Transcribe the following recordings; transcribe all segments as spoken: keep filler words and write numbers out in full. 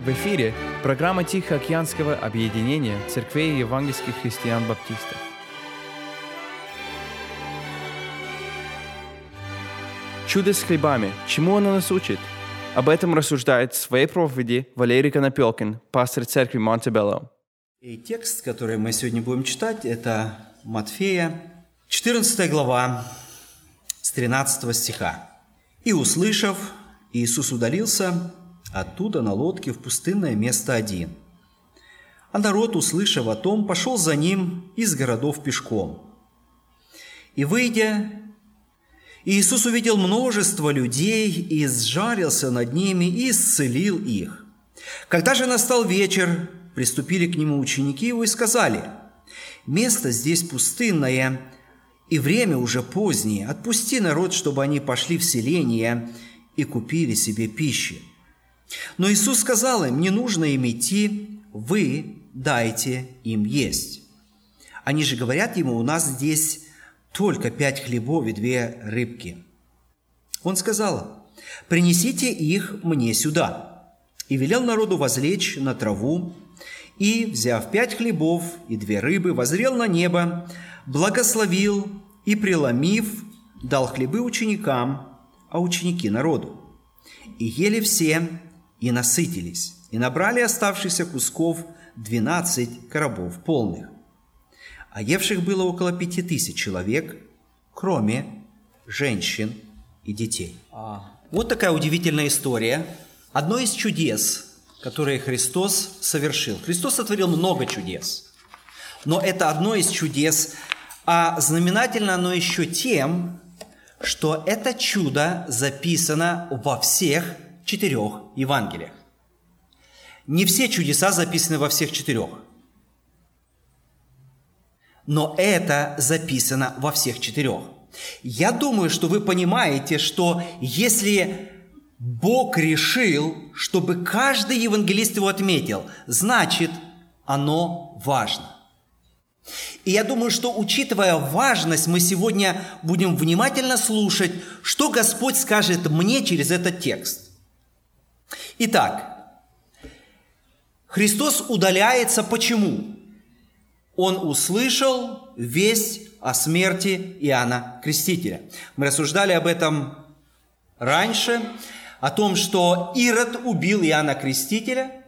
В эфире программа Тихоокеанского объединения церквей евангельских христиан-баптистов. Чудо с хлебами. Чему оно нас учит? Об этом рассуждает в своей проповеди Валерий Конопелкин, пастор церкви Монтебелло. И текст, который мы сегодня будем читать, это Матфея, четырнадцатая глава, с тринадцатого стиха. «И, услышав, Иисус удалился оттуда на лодке в пустынное место один. А народ, услышав о том, пошел за ним из городов пешком. И, выйдя, Иисус увидел множество людей и сжалился над ними и исцелил их. Когда же настал вечер, приступили к нему ученики его и сказали: „Место здесь пустынное, и время уже позднее. Отпусти народ, чтобы они пошли в селение и купили себе пищи“. Но Иисус сказал им: „Не нужно им идти, вы дайте им есть“. Они же говорят ему: „У нас здесь только пять хлебов и две рыбки“. Он сказал: „Принесите их мне сюда“. И велел народу возлечь на траву, и, взяв пять хлебов и две рыбы, воззрел на небо, благословил и, преломив, дал хлебы ученикам, а ученики народу. И ели все, и насытились, и набрали оставшихся кусков двенадцать коробов полных. А евших было около пяти тысяч человек, кроме женщин и детей. Вот такая удивительная история. Одно из чудес, которые Христос совершил. Христос сотворил много чудес, но это одно из чудес, а знаменательно оно еще тем, что это чудо записано во всех четырех Евангелиях. Не все чудеса записаны во всех четырех, но это записано во всех четырех. Я думаю, что вы понимаете, что если Бог решил, чтобы каждый евангелист его отметил, значит, оно важно. И я думаю, что, учитывая важность, мы сегодня будем внимательно слушать, что Господь скажет мне через этот текст. Итак, Христос удаляется почему? Он услышал весть о смерти Иоанна Крестителя. Мы рассуждали об этом раньше, о том, что Ирод убил Иоанна Крестителя.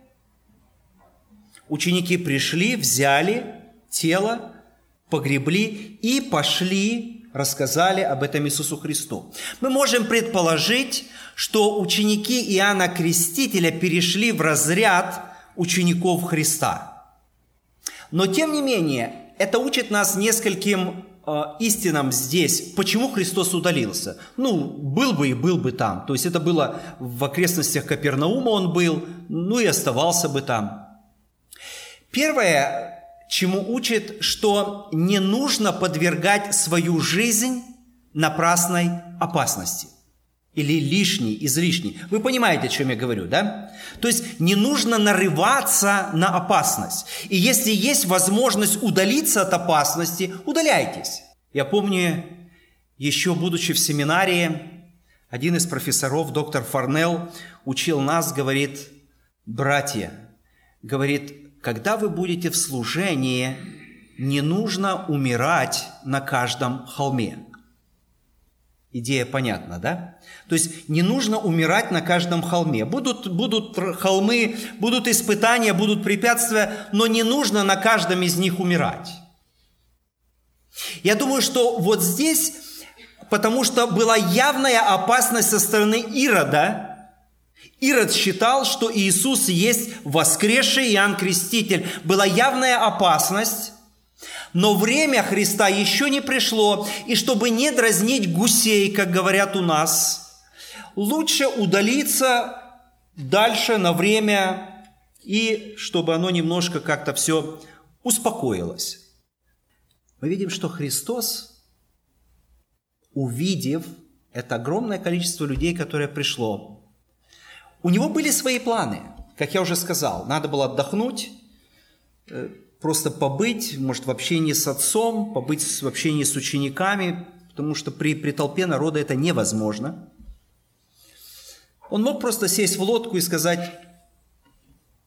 Ученики пришли, взяли тело, погребли и пошли, рассказали об этом Иисусу Христу. Мы можем предположить, что ученики Иоанна Крестителя перешли в разряд учеников Христа. Но, тем не менее, это учит нас нескольким э, истинам здесь. Почему Христос удалился? Ну, был бы и был бы там. То есть это было в окрестностях Капернаума он был, ну и оставался бы там. Первое, чему учит, что не нужно подвергать свою жизнь напрасной опасности. Или лишней, излишней. Вы понимаете, о чем я говорю, да? То есть не нужно нарываться на опасность. И если есть возможность удалиться от опасности, удаляйтесь. Я помню, еще будучи в семинарии, один из профессоров, доктор Фарнелл, учил нас, говорит: братья, говорит, когда вы будете в служении, не нужно умирать на каждом холме. Идея понятна, да? То есть не нужно умирать на каждом холме. Будут, будут холмы, будут испытания, будут препятствия, но не нужно на каждом из них умирать. Я думаю, что вот здесь, потому что была явная опасность со стороны Ирода. Ирод считал, что Иисус есть воскресший Иоанн Креститель. Была явная опасность. Но время Христа еще не пришло, и чтобы не дразнить гусей, как говорят у нас, лучше удалиться дальше на время, и чтобы оно немножко как-то все успокоилось. Мы видим, что Христос, увидев это огромное количество людей, которое пришло, у него были свои планы. Как я уже сказал, надо было отдохнуть, просто побыть, может, в общении с отцом, побыть в общении с учениками, потому что при, при толпе народа это невозможно. Он мог просто сесть в лодку и сказать: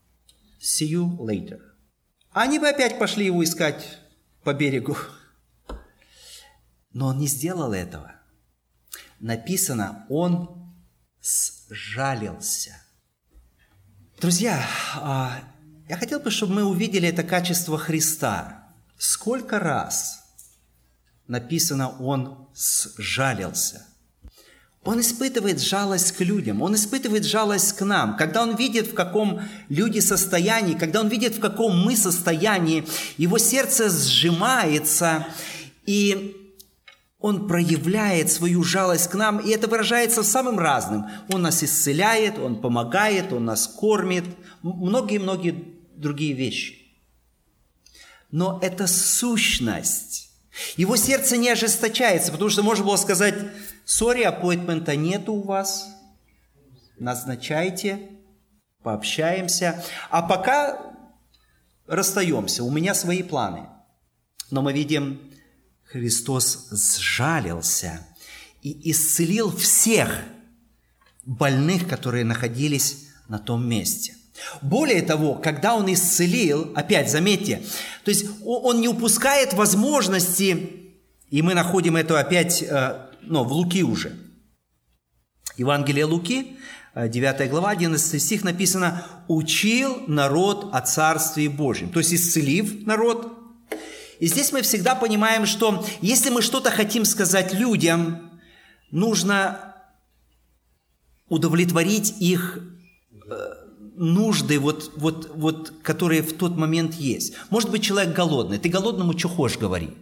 See you later. Они бы опять пошли его искать по берегу. Но он не сделал этого. Написано, он сжалился. Друзья, я хотел бы, чтобы мы увидели это качество Христа. Сколько раз написано, он сжалился. Он испытывает жалость к людям, он испытывает жалость к нам. Когда он видит, в каком люди состоянии, когда он видит, в каком мы состоянии, его сердце сжимается, и он проявляет свою жалость к нам, и это выражается самым разным. Он нас исцеляет, он помогает, он нас кормит, многие-многие другие вещи. Но это сущность. Его сердце не ожесточается, потому что можно было сказать, сори, аппоинтмента нету у вас, назначайте, пообщаемся, а пока расстаемся, у меня свои планы. Но мы видим, Христос сжалился и исцелил всех больных, которые находились на том месте. Более того, когда Он исцелил, опять заметьте, то есть Он не упускает возможности, и мы находим это опять ну, в Луки уже. Евангелие Луки, девятая глава, одиннадцатый стих написано «Учил народ о Царстве Божьем», то есть исцелив народ. И здесь мы всегда понимаем, что если мы что-то хотим сказать людям, нужно удовлетворить их нужды, вот, вот, вот, которые в тот момент есть. Может быть, человек голодный. Ты голодному что хочешь говори.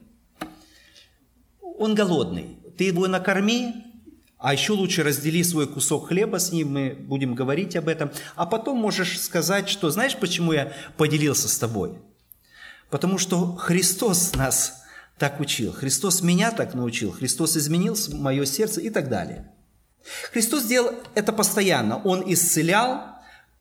Он голодный. Ты его накорми, а еще лучше раздели свой кусок хлеба с ним, мы будем говорить об этом. А потом можешь сказать, что знаешь, почему я поделился с тобой? Потому что Христос нас так учил. Христос меня так научил. Христос изменил мое сердце и так далее. Христос делал это постоянно. Он исцелял,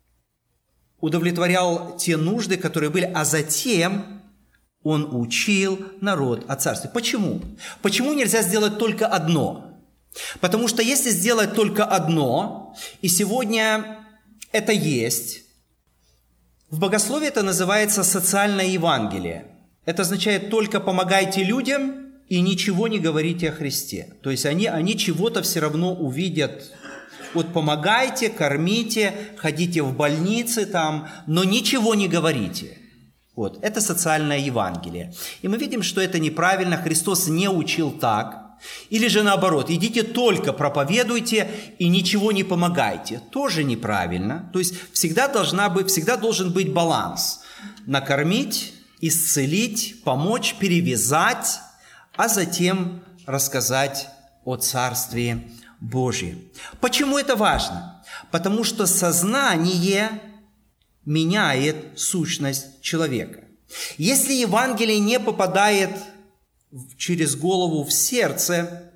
удовлетворял те нужды, которые были, а затем Он учил народ о Царстве. Почему? Почему нельзя сделать только одно? Потому что если сделать только одно, и сегодня это есть, в богословии это называется социальное Евангелие. Это означает только помогайте людям и ничего не говорите о Христе. То есть они, они чего-то все равно увидят. Вот помогайте, кормите, ходите в больницы там, но ничего не говорите. Вот, это социальное Евангелие. И мы видим, что это неправильно, Христос не учил так. Или же наоборот, идите только проповедуйте и ничего не помогайте. Тоже неправильно. То есть всегда, должна быть, всегда должен быть баланс. Накормить, исцелить, помочь, перевязать, а затем рассказать о Царстве Божьем. Почему это важно? Потому что сознание меняет сущность человека. Если Евангелие не попадает через голову в сердце,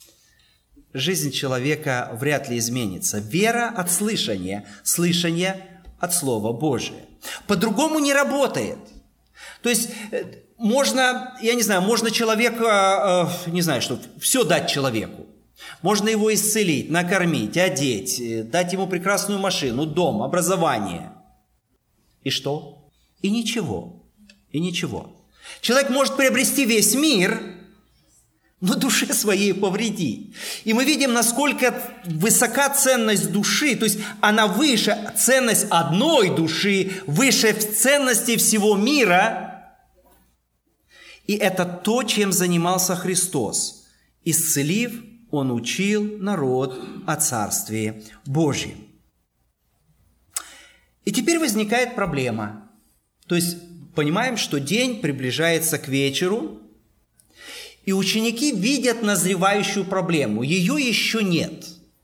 жизнь человека вряд ли изменится. Вера от слышания, слышание от Слова Божия. По-другому не работает. То есть можно, я не знаю, можно человека, не знаю, что, все дать человеку. Можно его исцелить, накормить, одеть, дать ему прекрасную машину, дом, образование. И что? И ничего. И ничего. Человек может приобрести весь мир, но душе своей повредить. И мы видим, насколько высока ценность души, то есть она выше, ценность одной души, выше ценности всего мира. И это то, чем занимался Христос. Исцелив, Он учил народ о Царстве Божьем. И теперь возникает проблема. То есть понимаем, что день приближается к вечеру, и ученики видят назревающую проблему. Ее еще нет.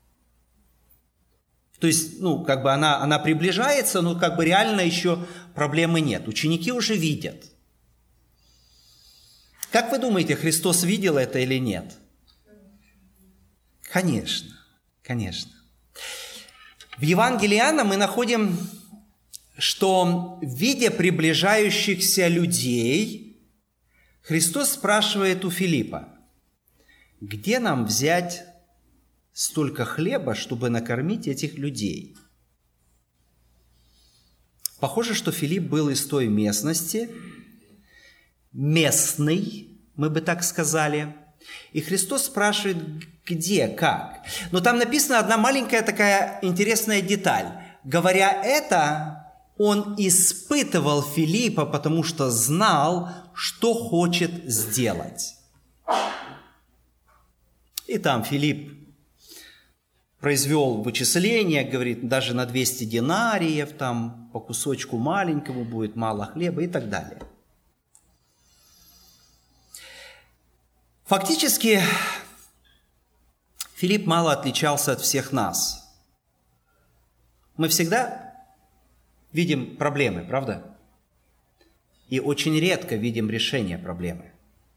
То есть, ну, как бы она, она приближается, но как бы реально еще проблемы нет. Ученики уже видят. Как вы думаете, Христос видел это или нет? Конечно, конечно. В Евангелии Иоанна мы находим, что, видя приближающихся людей, Христос спрашивает у Филиппа: где нам взять столько хлеба, чтобы накормить этих людей? Похоже, что Филипп был из той местности, местный, мы бы так сказали. И Христос спрашивает, где, как. Но там написана одна маленькая такая интересная деталь. Говоря это, он испытывал Филиппа, потому что знал, что хочет сделать. И там Филипп произвел вычисление, говорит, даже на двести динариев, там по кусочку маленькому будет мало хлеба и так далее. Фактически, Филипп мало отличался от всех нас. Мы всегда видим проблемы, правда? И очень редко видим решение проблемы.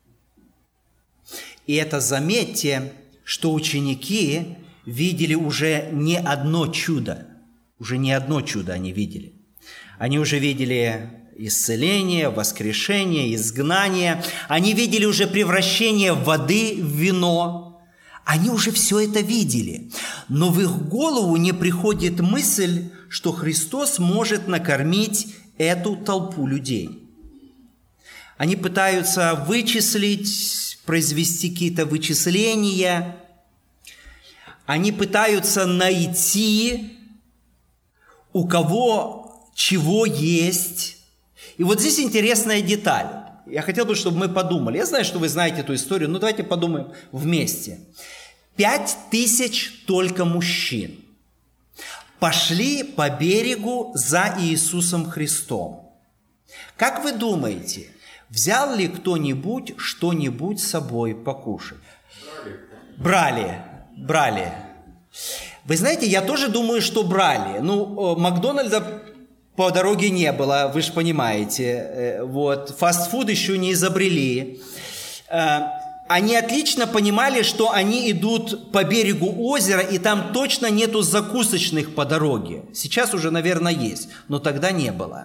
И это, заметьте, что ученики видели уже не одно чудо. Уже не одно чудо они видели. Они уже видели исцеление, воскрешение, изгнание. Они видели уже превращение воды в вино. Они уже все это видели. Но в их голову не приходит мысль, что Христос может накормить эту толпу людей. Они пытаются вычислить, произвести какие-то вычисления. Они пытаются найти, у кого чего есть. И вот здесь интересная деталь. Я хотел бы, чтобы мы подумали. Я знаю, что вы знаете эту историю, но давайте подумаем вместе. Пять тысяч только мужчин пошли по берегу за Иисусом Христом. Как вы думаете, взял ли кто-нибудь что-нибудь с собой покушать? Брали. Брали. Вы знаете, я тоже думаю, что брали. Ну, Макдональда по дороге не было, вы же понимаете. Вот. Фастфуд еще не изобрели. Они отлично понимали, что они идут по берегу озера, и там точно нету закусочных по дороге. Сейчас уже, наверное, есть, но тогда не было.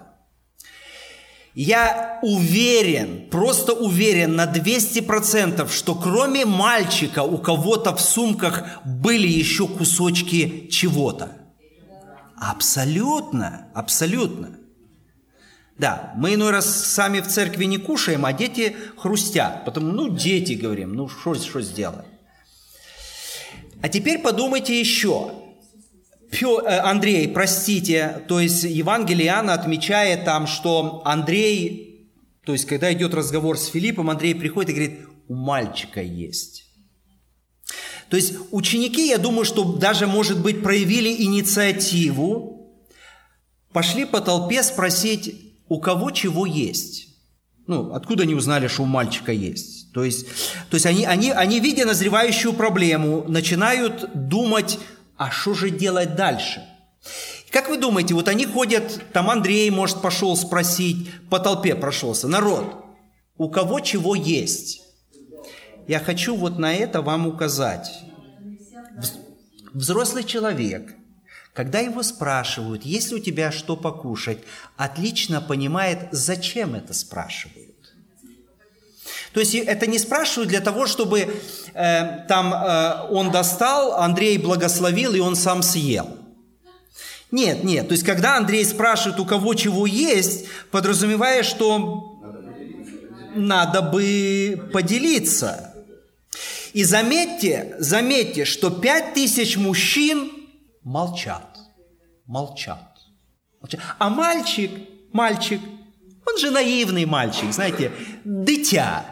Я уверен, просто уверен на двести процентов, что кроме мальчика у кого-то в сумках были еще кусочки чего-то. Абсолютно, абсолютно. Да, мы иной раз сами в церкви не кушаем, а дети хрустят. Потому, ну, дети, говорим, ну, что сделаем? А теперь подумайте еще. Андрей, простите, то есть Евангелие Иоанна отмечает там, что Андрей, то есть когда идет разговор с Филиппом, Андрей приходит и говорит, у мальчика есть. То есть ученики, я думаю, что даже, может быть, проявили инициативу, пошли по толпе спросить, у кого чего есть. Ну, откуда они узнали, что у мальчика есть? То есть, то есть они, они, они, видя назревающую проблему, начинают думать, а что же делать дальше? Как вы думаете, вот они ходят, там Андрей, может, пошел спросить, по толпе прошелся, народ, у кого чего есть? Я хочу вот на это вам указать. Взрослый человек, когда его спрашивают, есть ли у тебя что покушать, отлично понимает, зачем это спрашивают. То есть это не спрашивают для того, чтобы э, там э, он достал, Андрей благословил, и он сам съел. Нет, нет. То есть когда Андрей спрашивает, у кого чего есть, подразумевая, что надо бы поделиться. И заметьте, заметьте, что пять тысяч мужчин молчат, молчат, молчат. А мальчик, мальчик, он же наивный мальчик, знаете, дитя.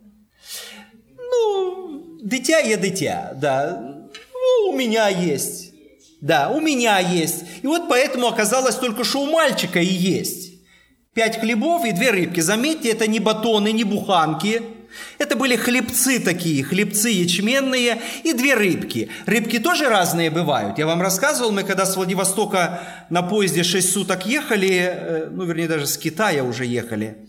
Ну, дитя я дитя, да. Ну, у меня есть. Да, у меня есть. И вот поэтому оказалось только, что у мальчика и есть. Пять хлебов и две рыбки. Заметьте, это не батоны, не буханки. Это были хлебцы такие, хлебцы ячменные и две рыбки. Рыбки тоже разные бывают. Я вам рассказывал, мы когда с Владивостока на поезде шесть суток ехали, ну, вернее, даже с Китая уже ехали,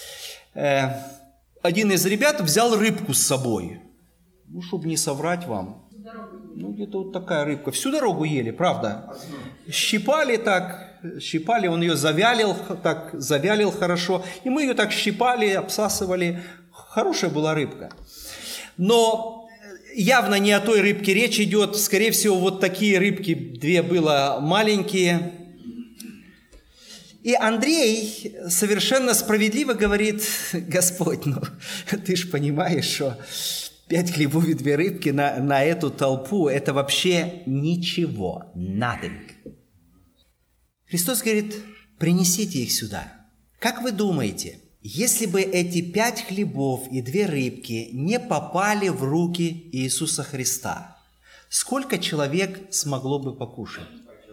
один из ребят взял рыбку с собой. Ну, чтобы не соврать вам. Ну, где-то вот такая рыбка. Всю дорогу ели, правда. Щипали так, щипали, он ее завялил, так завялил хорошо. И мы ее так щипали, обсасывали. Хорошая была рыбка. Но явно не о той рыбке речь идет. Скорее всего, вот такие рыбки, две было маленькие. И Андрей совершенно справедливо говорит: Господь, ну ты ж понимаешь, что пять хлебов и две рыбки на, на эту толпу – это вообще ничего, nothing. Христос говорит: принесите их сюда. Как вы думаете, если бы эти пять хлебов и две рыбки не попали в руки Иисуса Христа, сколько человек смогло бы покушать?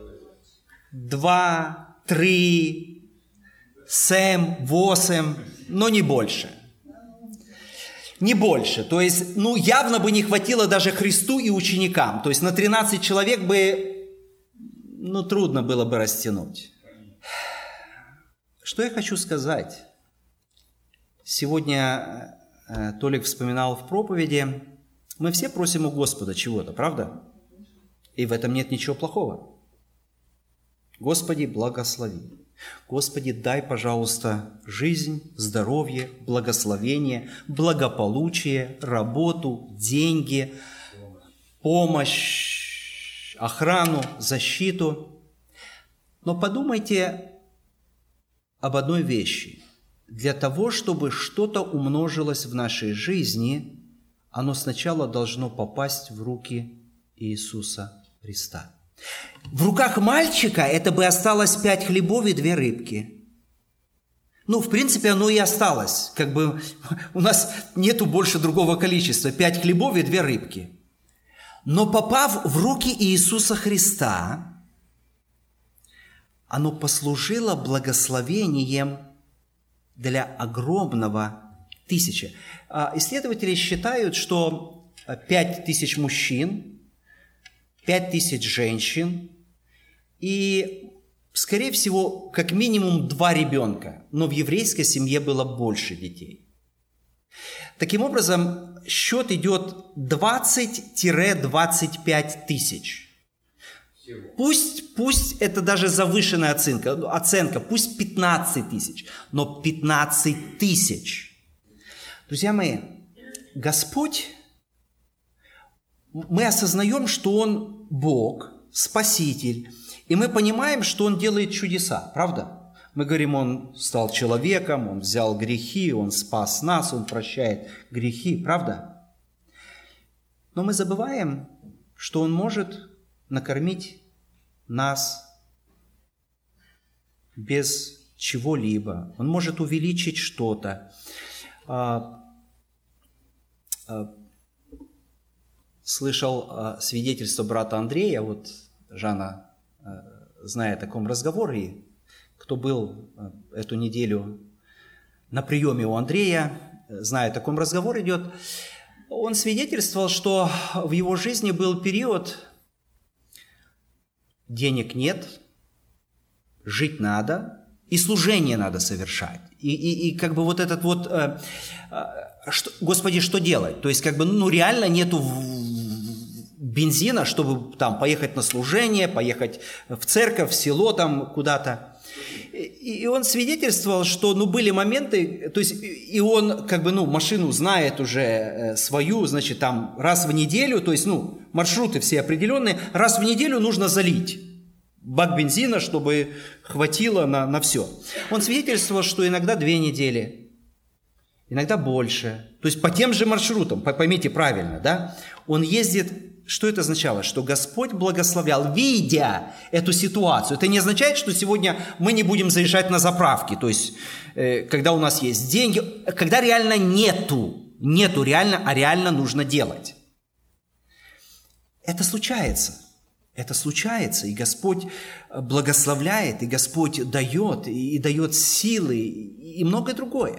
Два, три, семь, восемь, но не больше. Не больше. То есть, ну, явно бы не хватило даже Христу и ученикам. То есть, на тринадцать человек бы, ну, трудно было бы растянуть. Что я хочу сказать? Сегодня э, Толик вспоминал в проповеди, мы все просим у Господа чего-то, правда? И в этом нет ничего плохого. Господи, благослови. Господи, дай, пожалуйста, жизнь, здоровье, благословение, благополучие, работу, деньги, помощь, охрану, защиту. Но подумайте об одной вещи. Для того, чтобы что-то умножилось в нашей жизни, оно сначала должно попасть в руки Иисуса Христа. В руках мальчика это бы осталось пять хлебов и две рыбки. Ну, в принципе, оно и осталось. Как бы у нас нету больше другого количества. Пять хлебов и две рыбки. Но попав в руки Иисуса Христа, оно послужило благословением для огромного тысячи. Исследователи считают, что пять тысяч мужчин, пять тысяч женщин и, скорее всего, как минимум два ребенка. Но в еврейской семье было больше детей. Таким образом, счет идет двадцать-двадцать пять тысяч. Пусть, пусть это даже завышенная оценка, оценка, пусть пятнадцать тысяч, но пятнадцать тысяч. Друзья мои, Господь, мы осознаем, что Он Бог, Спаситель, и мы понимаем, что Он делает чудеса, правда? Мы говорим, Он стал человеком, Он взял грехи, Он спас нас, Он прощает грехи, правда? Но мы забываем, что Он может накормить нас без чего-либо. Он может увеличить что-то. Слышал свидетельство брата Андрея, вот Жанна, зная о таком разговоре, кто был эту неделю на приеме у Андрея, зная о таком разговоре идет, он свидетельствовал, что в его жизни был период, денег нет, жить надо, и служение надо совершать. И, и, и как бы вот этот вот, э, э, что, Господи, что делать? То есть как бы, ну реально нету бензина, чтобы там поехать на служение, поехать в церковь, в село там куда-то. И, и он свидетельствовал, что ну были моменты, то есть и он как бы, ну машину знает уже свою, значит там раз в неделю, то есть ну маршруты все определенные, раз в неделю нужно залить бак бензина, чтобы хватило на, на все. Он свидетельствовал, что иногда две недели, иногда больше. То есть по тем же маршрутам, поймите правильно, да? Он ездит, что это означало? Что Господь благословлял, видя эту ситуацию. Это не означает, что сегодня мы не будем заезжать на заправки. То есть, э, когда у нас есть деньги, когда реально нету, нету реально, а реально нужно делать. Это случается. Это случается, и Господь благословляет, и Господь дает, и дает силы, и многое другое.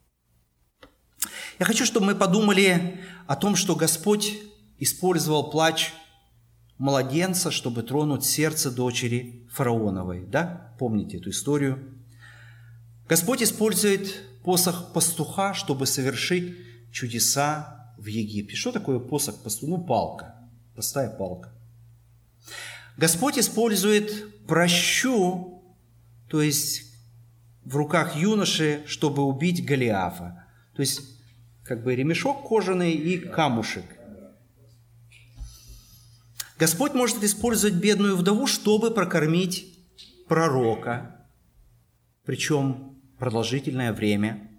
Я хочу, чтобы мы подумали о том, что Господь использовал плач младенца, чтобы тронуть сердце дочери фараоновой. Да? Помните эту историю? Господь использует посох пастуха, чтобы совершить чудеса в Египте. Что такое посох пастуха? Ну, палка, простая палка. Господь использует пращу, то есть в руках юноши, чтобы убить Голиафа. То есть как бы ремешок кожаный и камушек. Господь может использовать бедную вдову, чтобы прокормить пророка. причем продолжительное время.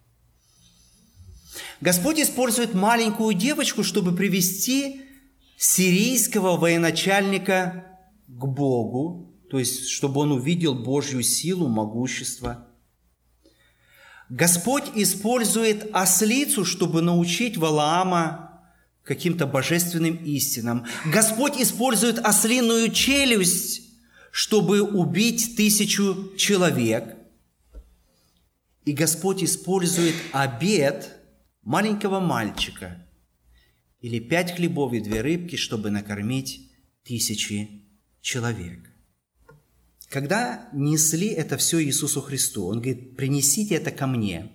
Господь использует маленькую девочку, чтобы привести сирийского военачальника к Богу, то есть, чтобы он увидел Божью силу, могущество. Господь использует ослицу, чтобы научить Валаама каким-то божественным истинам. Господь использует ослиную челюсть, чтобы убить тысячу человек. И Господь использует обет маленького мальчика или пять хлебов и две рыбки, чтобы накормить тысячи человек. Когда несли это все Иисусу Христу, Он говорит: принесите это ко мне.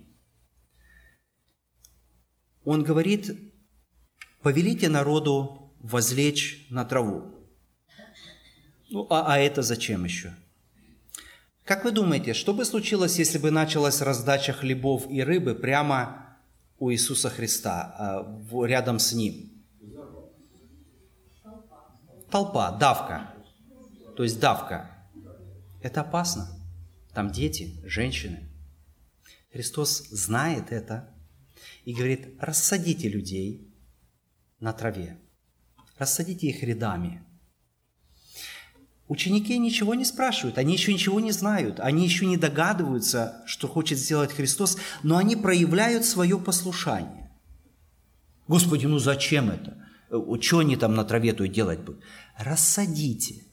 Он говорит: повелите народу возлечь на траву. Ну, а, а это зачем еще? Как вы думаете, что бы случилось, если бы началась раздача хлебов и рыбы прямо у Иисуса Христа, рядом с Ним? Толпа, давка. То есть давка. Это опасно. Там дети, женщины. Христос знает это и говорит: рассадите людей на траве. Рассадите их рядами. Ученики ничего не спрашивают, они еще ничего не знают, они еще не догадываются, что хочет сделать Христос, но они проявляют свое послушание. Господи, ну зачем это? Что они там на траве то и делать будут? Рассадите.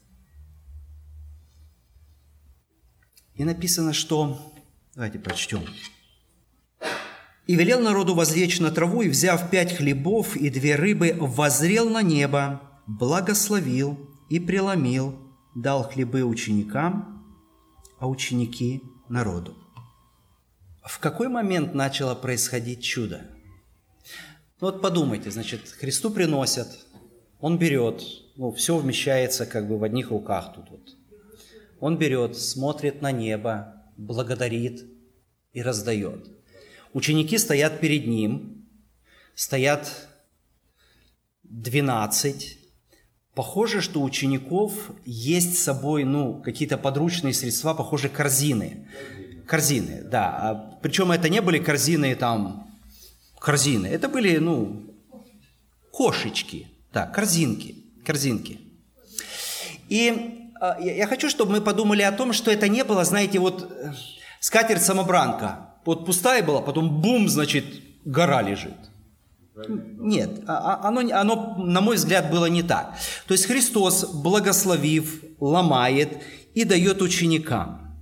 И написано, что... Давайте прочтем. «И велел народу возлечь на траву, и, взяв пять хлебов и две рыбы, воззрел на небо, благословил и преломил, дал хлебы ученикам, а ученики народу». В какой момент начало происходить чудо? Ну вот подумайте, значит, Христу приносят, Он берет, ну, все вмещается как бы в одних руках тут вот. Он берет, смотрит на небо, благодарит и раздает. Ученики стоят перед Ним, стоят двенадцать. Похоже, что у учеников есть с собой, ну, какие-то подручные средства, похоже, корзины. Корзины, да. Причем это не были корзины, там, корзины. Это были, ну, кошечки, да, корзинки, корзинки. И я хочу, чтобы мы подумали о том, что это не было, знаете, вот скатерть-самобранка. Вот пустая была, потом бум, значит, гора лежит. Нет, оно, оно, на мой взгляд, было не так. То есть Христос, благословив, ломает и дает ученикам.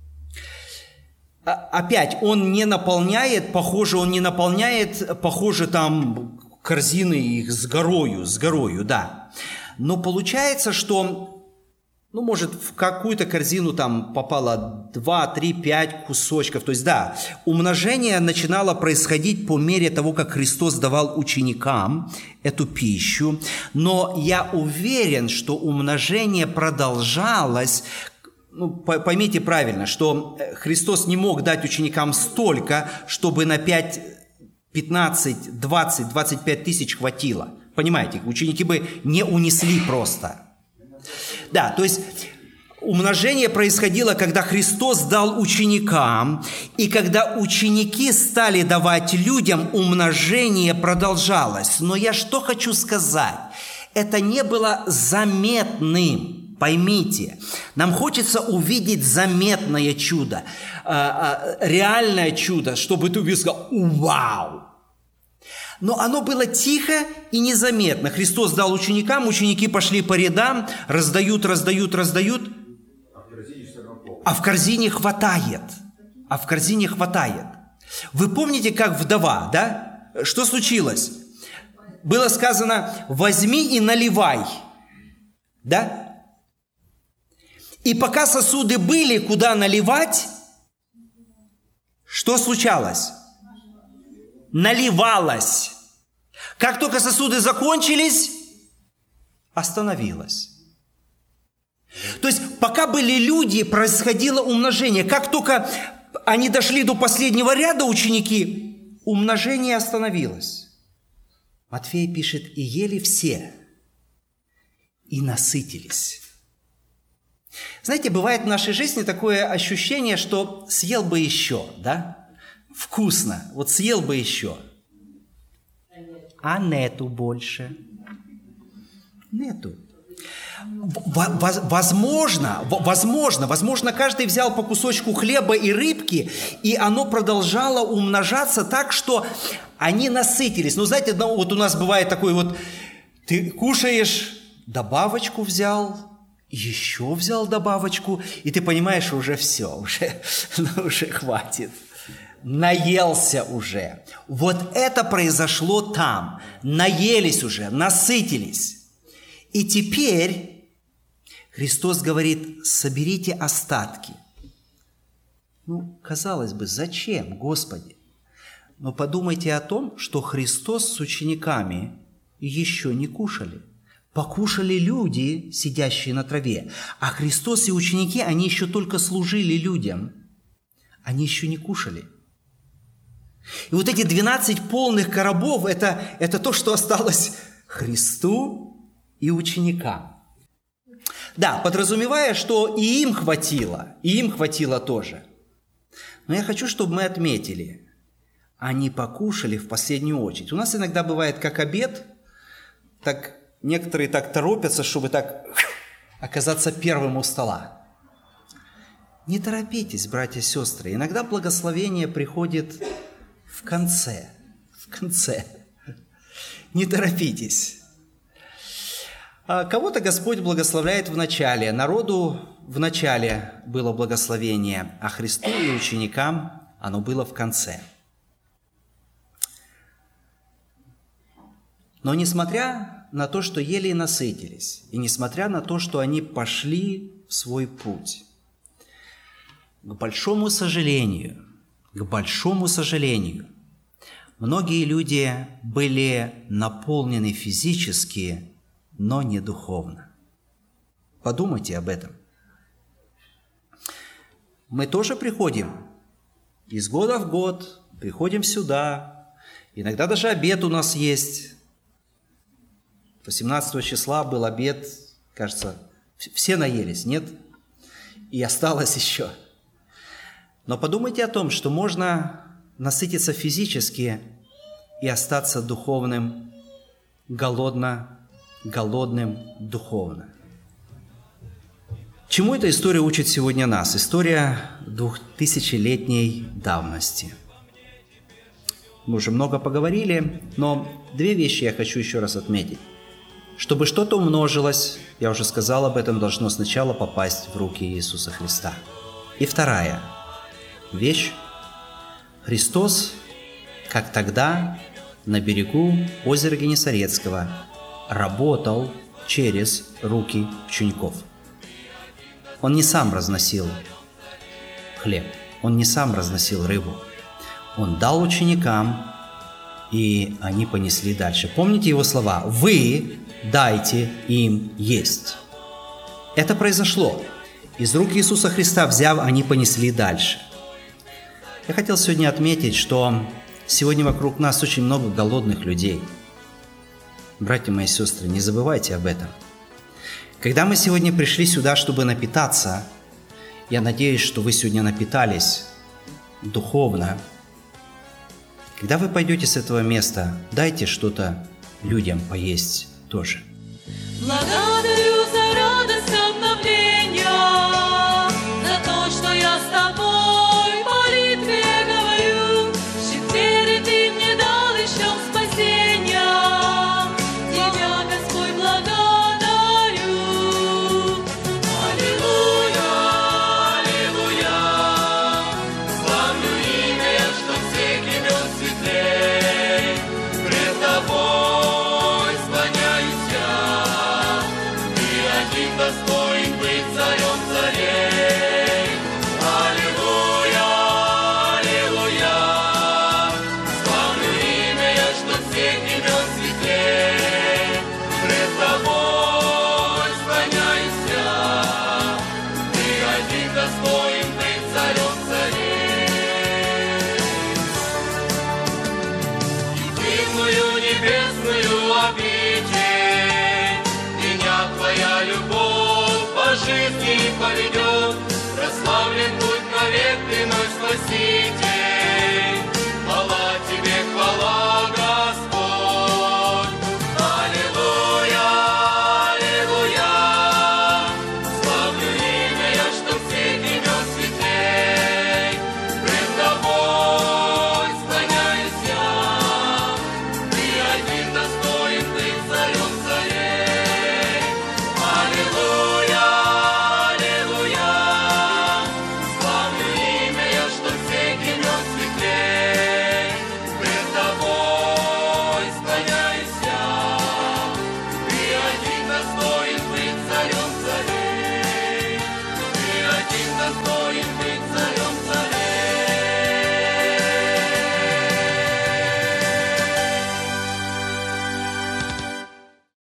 Опять, Он не наполняет, похоже, Он не наполняет, похоже, там корзины их с горою, с горою, да. Но получается, что... Ну, может, в какую-то корзину там попало два, три, пять кусочков. То есть, да, умножение начинало происходить по мере того, как Христос давал ученикам эту пищу. Но я уверен, что умножение продолжалось. Ну, поймите правильно, что Христос не мог дать ученикам столько, чтобы на пять, пятнадцать, двадцать, двадцать пять тысяч хватило. Понимаете, ученики бы не унесли просто. Да, то есть умножение происходило, когда Христос дал ученикам, и когда ученики стали давать людям, умножение продолжалось. Но я что хочу сказать? Это не было заметным. Поймите, нам хочется увидеть заметное чудо, реальное чудо, чтобы ты увидел: вау! Но оно было тихо и незаметно. Христос дал ученикам, ученики пошли по рядам, раздают, раздают, раздают. А в корзине хватает. А в корзине хватает. Вы помните, как вдова, да? Что случилось? Было сказано: возьми и наливай. Да? И пока сосуды были, куда наливать, что случалось? Наливалось. Как только сосуды закончились, остановилось. То есть, пока были люди, происходило умножение. Как только они дошли до последнего ряда, ученики, умножение остановилось. Матфей пишет: и ели все, и насытились. Знаете, бывает в нашей жизни такое ощущение, что съел бы еще, да? Вкусно, вот съел бы еще. А нету больше. Нету. Возможно, возможно, возможно, каждый взял по кусочку хлеба и рыбки, и оно продолжало умножаться так, что они насытились. Ну, знаете, вот у нас бывает такой вот, ты кушаешь, добавочку взял, еще взял добавочку, и ты понимаешь, уже все, уже, ну, уже хватит. Наелся уже. Вот это произошло там. Наелись уже, насытились. И теперь Христос говорит, соберите остатки. Ну, казалось бы, зачем, Господи? Но подумайте о том, что Христос с учениками еще не кушали. Покушали люди, сидящие на траве. А Христос и ученики, они еще только служили людям. Они еще не кушали. И вот эти двенадцать полных коробов, это, это то, что осталось Христу и ученикам. Да, подразумевая, что и им хватило, и им хватило тоже. Но я хочу, чтобы мы отметили, они покушали в последнюю очередь. У нас иногда бывает как обед, так некоторые так торопятся, чтобы так оказаться первым у стола. Не торопитесь, братья и сестры. Иногда благословение приходит в конце. В конце. Не торопитесь. Кого-то Господь благословляет в начале. Народу в начале было благословение, а Христу и ученикам оно было в конце. Но несмотря на то, что ели и насытились, и несмотря на то, что они пошли в свой путь, к большому сожалению, к большому сожалению, многие люди были наполнены физически, но не духовно. Подумайте об этом. Мы тоже приходим из года в год, приходим сюда. Иногда даже обед у нас есть. восемнадцатого числа был обед, кажется, все наелись, нет? И осталось еще. Но подумайте о том, что можно насытиться физически и остаться духовным, голодно, голодным духовно. Чему эта история учит сегодня нас? История двухтысячелетней давности. Мы уже много поговорили, но две вещи я хочу еще раз отметить. Чтобы что-то умножилось, я уже сказал об этом, должно сначала попасть в руки Иисуса Христа. И вторая вещь. Христос, как тогда на берегу озера Генесарецкого, работал через руки учеников. Он не сам разносил хлеб, он не сам разносил рыбу. Он дал ученикам, и они понесли дальше. Помните его слова? «Вы дайте им есть». Это произошло. Из рук Иисуса Христа взяв, они понесли дальше. Я хотел сегодня отметить, что сегодня вокруг нас очень много голодных людей. Братья мои и сестры, не забывайте об этом. Когда мы сегодня пришли сюда, чтобы напитаться, я надеюсь, что вы сегодня напитались духовно. Когда вы пойдете с этого места, дайте что-то людям поесть тоже. Благодарю за радость обновления, за то, что я с тобой в молитве говорю. Четыре ты мне дал еще спасения, тебя, Господь, благодарю. Аллилуйя, аллилуйя, славлю имя, что всех имен светлей, пред тобой склоняюсь я, жизни поведет. Прославлен будь навек ты, наш Спаситель.